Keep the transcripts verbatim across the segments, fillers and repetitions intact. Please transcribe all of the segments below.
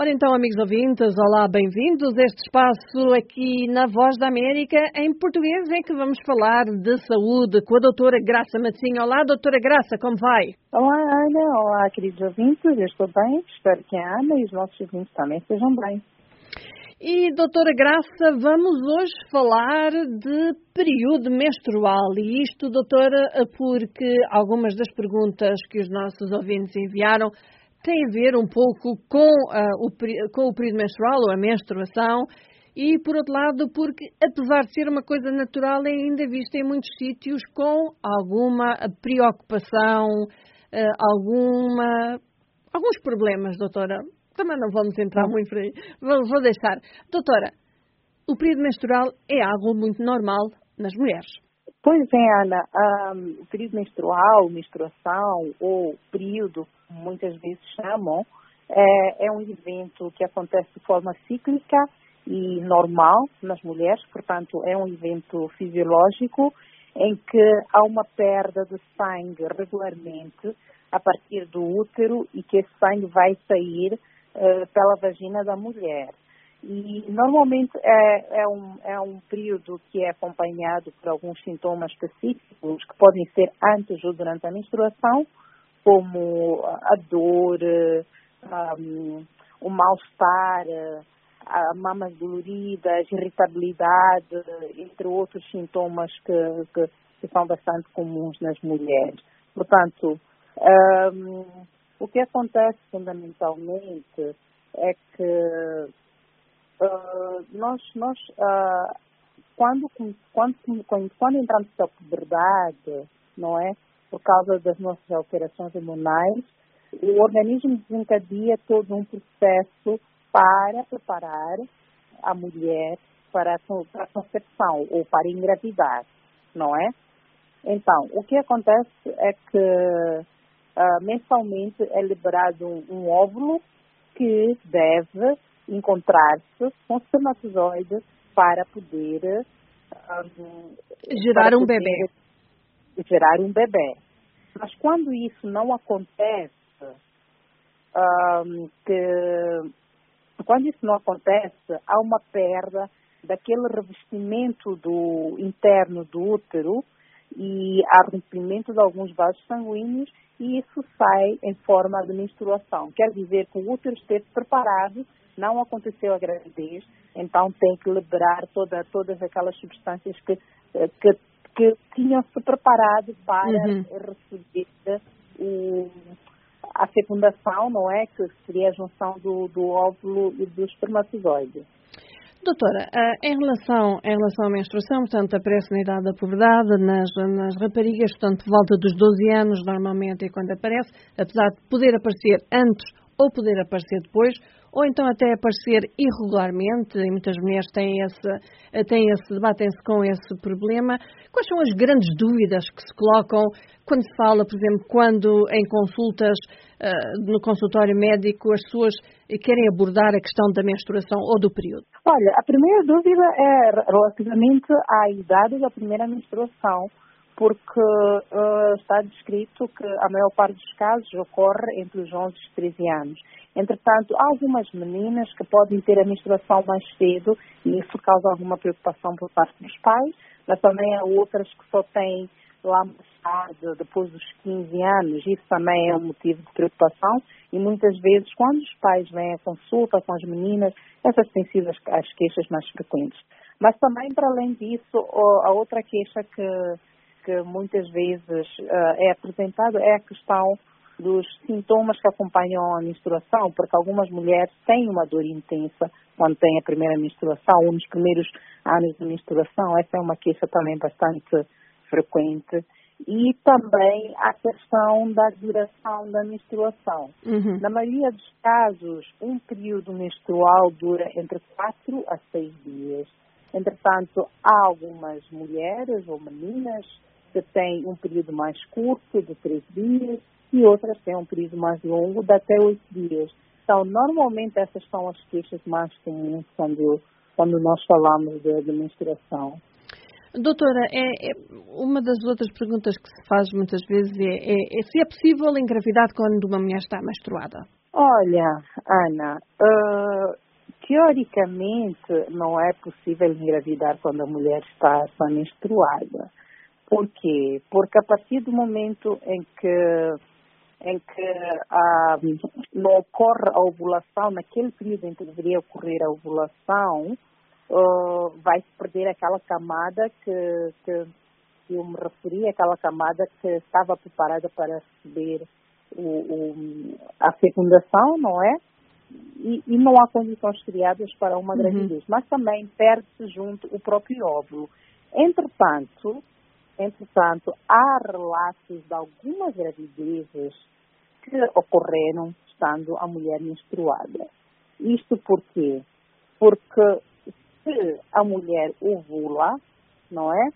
Ora então, amigos ouvintes, olá, bem-vindos a este espaço aqui na Voz da América, em português, em que vamos falar de saúde com a doutora Graça Matosinho. Olá, doutora Graça, como vai? Olá, Ana. Olá, queridos ouvintes. Eu estou bem. Espero que a Ana e os nossos ouvintes também estejam bem. E, doutora Graça, vamos hoje falar de período menstrual. E isto, doutora, porque algumas das perguntas que os nossos ouvintes enviaram têm a ver um pouco com, uh, o, com o período menstrual, ou a menstruação, e, por outro lado, porque, apesar de ser uma coisa natural, é ainda vista em muitos sítios com alguma preocupação, uh, alguma, alguns problemas, doutora. Também não vamos entrar muito por aí. Vou, vou deixar. Doutora, o período menstrual é algo muito normal nas mulheres. Pois é, Ana. Um, o período menstrual, menstruação ou período, como muitas vezes chamam, é, é um evento que acontece de forma cíclica e normal nas mulheres. Portanto, é um evento fisiológico em que há uma perda de sangue regularmente a partir do útero e que esse sangue vai sair Uh, pela vagina da mulher. E normalmente é, é, um, é um período que é acompanhado por alguns sintomas específicos que podem ser antes ou durante a menstruação, como a dor, um, o mal-estar, a mamas doloridas, irritabilidade, entre outros sintomas que, que, que são bastante comuns nas mulheres. Portanto, um, o que acontece fundamentalmente é que uh, nós, nós uh, quando, quando, quando, quando entramos na puberdade, não é, por causa das nossas alterações hormonais, o organismo desencadeia todo um processo para preparar a mulher para a, para a concepção ou para engravidar, não é? Então, o que acontece é que Uh, mensalmente é liberado um, um óvulo que deve encontrar-se com espermatozoide para poder um, gerar para um poder bebê. Gerar um bebê. Mas quando isso não acontece, um, que, quando isso não acontece, há uma perda daquele revestimento do interno do útero e há rompimento de alguns vasos sanguíneos e isso sai em forma de menstruação. Quer dizer que o útero esteve preparado, não aconteceu a gravidez, então tem que liberar toda, todas aquelas substâncias que, que, que tinham-se preparado para uhum. receber o, a fecundação, não é? Que seria a junção do, do óvulo e do espermatozoide. Doutora, em relação, em relação à menstruação, portanto, aparece na idade da puberdade, nas, nas raparigas, portanto, por volta dos doze anos, normalmente é quando aparece, apesar de poder aparecer antes ou poder aparecer depois, ou então até aparecer irregularmente, e muitas mulheres têm esse, têm esse, debatem-se com esse problema. Quais são as grandes dúvidas que se colocam quando se fala, por exemplo, quando em consultas, uh, no consultório médico, as pessoas querem abordar a questão da menstruação ou do período? Olha, a primeira dúvida é relativamente à idade da primeira menstruação, porque uh, está descrito que a maior parte dos casos ocorre entre os onze e os treze anos. Entretanto, há algumas meninas que podem ter a menstruação mais cedo e isso causa alguma preocupação por parte dos pais, mas também há outras que só têm lá mais tarde, depois dos quinze anos, isso também é um motivo de preocupação e muitas vezes quando os pais vêm à consulta com as meninas, essas têm sido as, as queixas mais frequentes. Mas também, para além disso, a outra queixa que que muitas vezes uh, é apresentado é a questão dos sintomas que acompanham a menstruação, porque algumas mulheres têm uma dor intensa quando têm a primeira menstruação ou nos primeiros anos de menstruação. Essa é uma queixa também bastante frequente. E também a questão da duração da menstruação. Uhum. Na maioria dos casos, um período menstrual dura entre quatro a seis dias. Entretanto, há algumas mulheres ou meninas que têm um período mais curto, de três dias, e outras têm um período mais longo, de até oito dias. Então, normalmente, essas são as queixas mais comuns quando, quando nós falamos de, de menstruação. Doutora, é, é, uma das outras perguntas que se faz muitas vezes é, é, é se é possível engravidar quando uma mulher está menstruada. Olha, Ana, uh, teoricamente não é possível engravidar quando a mulher está, está menstruada. Por quê? Porque a partir do momento em que, em que ah, não ocorre a ovulação, naquele período em que deveria ocorrer a ovulação, uh, vai-se perder aquela camada que, que, que eu me referi, aquela camada que estava preparada para receber o, o, a fecundação, não é? E, e não há condições criadas para uma Uhum. gravidez, mas também perde-se junto o próprio óvulo. Entretanto, entretanto, há relatos de algumas gravidezes que ocorreram estando a mulher menstruada. Isto por quê? Porque se a mulher ovula, não é?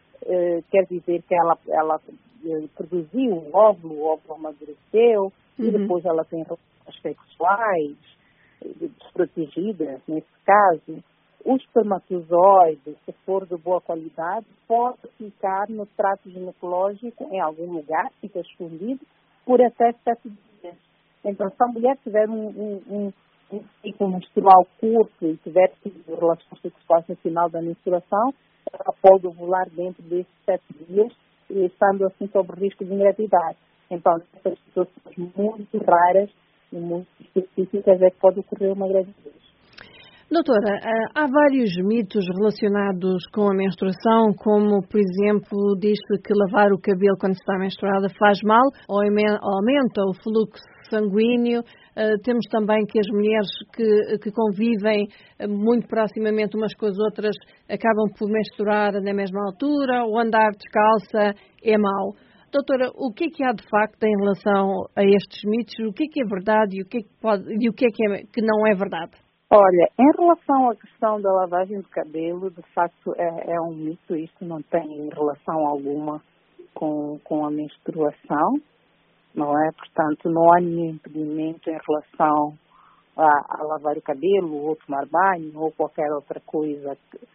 Eh, quer dizer que ela, ela eh, produziu o óvulo, o óvulo amadureceu, uhum. e depois ela tem relações sexuais eh, desprotegidas, nesse caso, o espermatozoide, se for de boa qualidade, pode ficar no trato ginecológico em algum lugar, fica escondido, por até sete dias. Então, se a mulher tiver um, um, um, um ciclo menstrual curto e tiver tido relações sexuais no final da menstruação, ela pode ovular dentro desses sete dias, estando assim sob risco de engravidar. Então, essas situações muito raras e muito específicas é que pode ocorrer uma gravidez. Doutora, há vários mitos relacionados com a menstruação, como, por exemplo, diz-se que lavar o cabelo quando se está menstruada faz mal ou aumenta o fluxo sanguíneo. Temos também que as mulheres que, que convivem muito proximamente umas com as outras acabam por menstruar na mesma altura, ou andar descalça é mau. Doutora, o que é que há de facto em relação a estes mitos? O que é que é verdade e o que é que, pode, e o que, é que, é, que não é verdade? Olha, em relação à questão da lavagem de cabelo, de facto é, é um mito, isto não tem relação alguma com, com a menstruação, não é? Portanto, não há nenhum impedimento em relação a, a lavar o cabelo, ou tomar banho, ou qualquer outra coisa.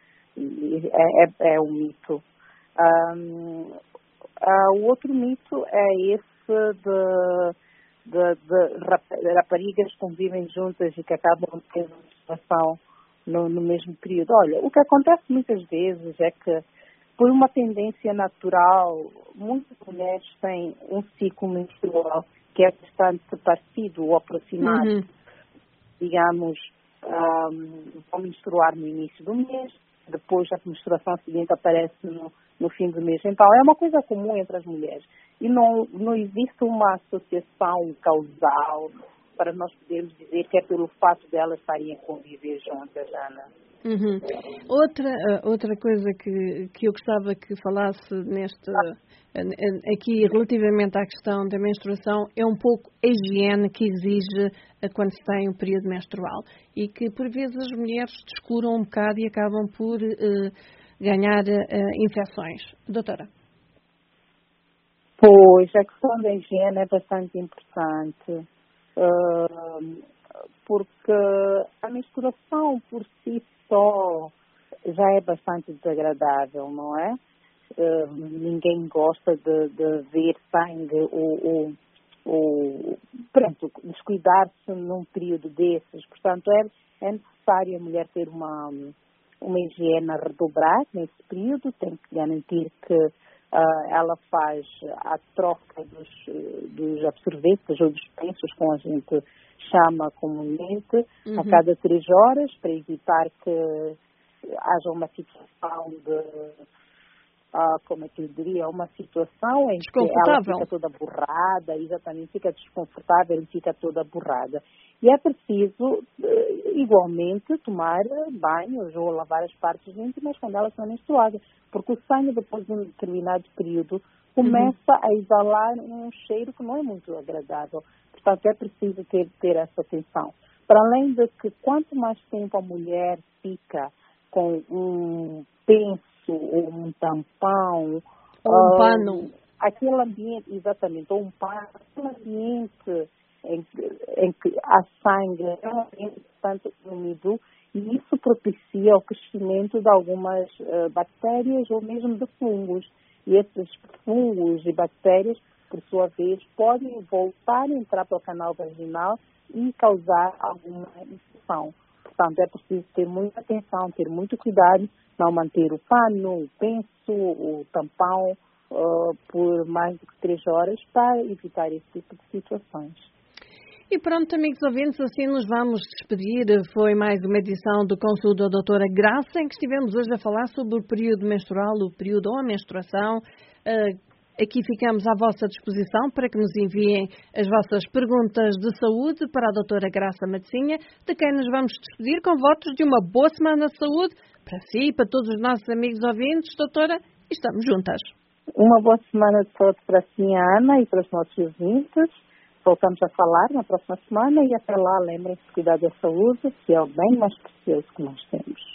É, é, é um mito. Um, uh, o outro mito é esse de... De, de raparigas que convivem juntas e que acabam tendo uma situação no, no mesmo período. Olha, o que acontece muitas vezes é que, por uma tendência natural, muitas mulheres têm um ciclo menstrual que é bastante parecido ou aproximado. Uhum. Digamos, um, vão menstruar no início do mês, depois a menstruação seguinte aparece no, no fim do mês. Então, é uma coisa comum entre as mulheres. E não, não existe uma associação causal para nós podermos dizer que é pelo fato de elas estarem a conviver juntas, Ana. Uhum. Outra, outra coisa que, que eu gostava que falasse neste, aqui relativamente à questão da menstruação é um pouco a higiene que exige quando se tem um período menstrual e que por vezes as mulheres descuram um bocado e acabam por uh, ganhar uh, infecções. Doutora? Pois, a questão da higiene é bastante importante, uh, porque a menstruação por si só já é bastante desagradável, não é? Uh, ninguém gosta de, de ver sangue ou, ou, ou pronto, descuidar-se num período desses. Portanto, é, é necessário a mulher ter uma, uma higiene a redobrar nesse período, tem que garantir que Uh, ela faz a troca dos, dos absorventes ou dos pensos, como a gente chama comumente, uhum. a cada três horas, para evitar que haja uma situação de, uh, como é que eu diria, uma situação em que ela fica toda borrada, exatamente, fica desconfortável e fica toda borrada. E é preciso, igualmente, tomar banhos ou lavar as partes íntimas quando elas estão menstruadas, porque o sangue, depois de um determinado período, começa uhum. a exalar um cheiro que não é muito agradável. Portanto, é preciso ter, ter essa atenção. Para além de que, quanto mais tempo a mulher fica com um penso ou um tampão, ou um pano, um, aquele ambiente, exatamente, ou um pano, aquele ambiente em que, em que há sangue, é um ambiente bastante úmido e isso propicia o crescimento de algumas uh, bactérias ou mesmo de fungos. E esses fungos e bactérias, por sua vez, podem voltar a entrar para o canal vaginal e causar alguma infecção. Portanto, é preciso ter muita atenção, ter muito cuidado, não manter o pano, o penso, o tampão uh, por mais do que três horas para evitar esse tipo de situações. E pronto, amigos ouvintes, assim nos vamos despedir. Foi mais uma edição do Consulta da doutora Graça, em que estivemos hoje a falar sobre o período menstrual, o período ou a menstruação. Uh, Aqui ficamos à vossa disposição para que nos enviem as vossas perguntas de saúde para a doutora Graça Matosinha, de quem nos vamos despedir com votos de uma boa semana de saúde para si e para todos os nossos amigos ouvintes. Doutora, estamos juntas. Uma boa semana de saúde para si, Ana, e para os nossos ouvintes. Voltamos a falar na próxima semana e até lá lembrem-se de cuidar da saúde, que é o bem mais precioso que nós temos.